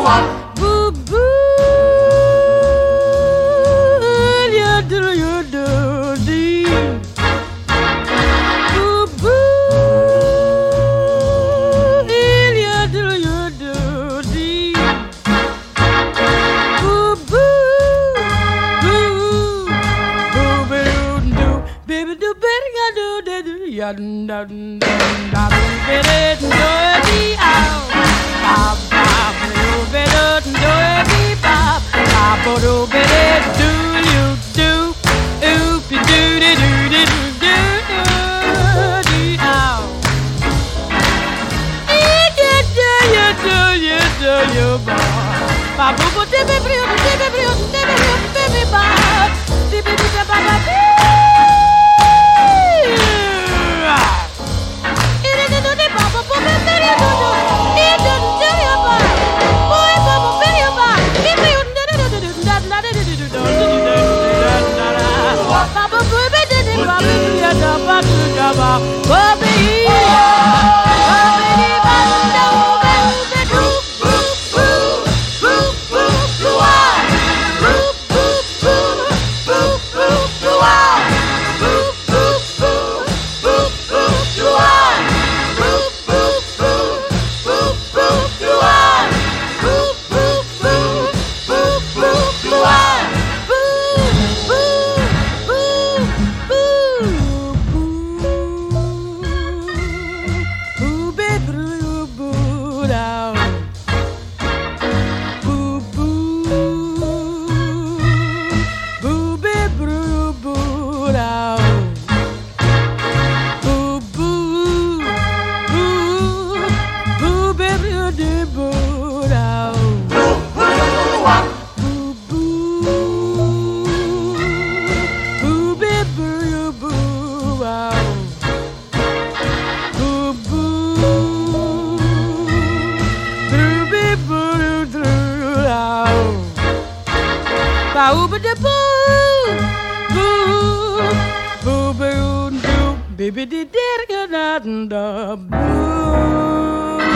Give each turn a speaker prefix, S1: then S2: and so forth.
S1: Boo boo, you do dee. Boo boo, you do dee. Boo boo, boo boo boo doo, baby do better I do do ya dun dun dun dun better do dee ow. Bop bop do better do dee bop bop do better do you do oop you do do do do do dee ow. You boy. Bop boop dee baby baby bop dee baby bop. Baby did it da da boo.